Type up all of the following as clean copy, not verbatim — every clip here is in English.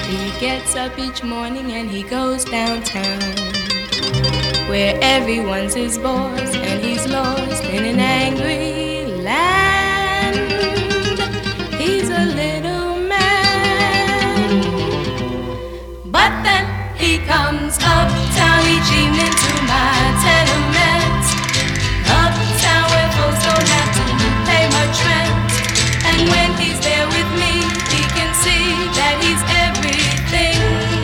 He gets up each morning and he goes downtown, where everyone's his boss and he's lost in an angry land. He's a little man, but then he comes uptown each evening to my tenements, uptown where folks don't have to pay much rent. And when he's there with me, he can see that he's everything.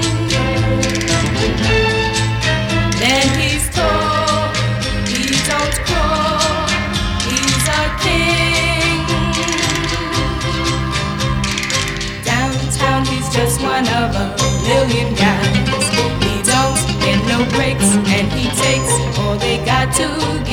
Then he's tall, he don't crawl, he's our king. Downtown he's just one of a million guys. He don't get no breaks and he takes all they got to give.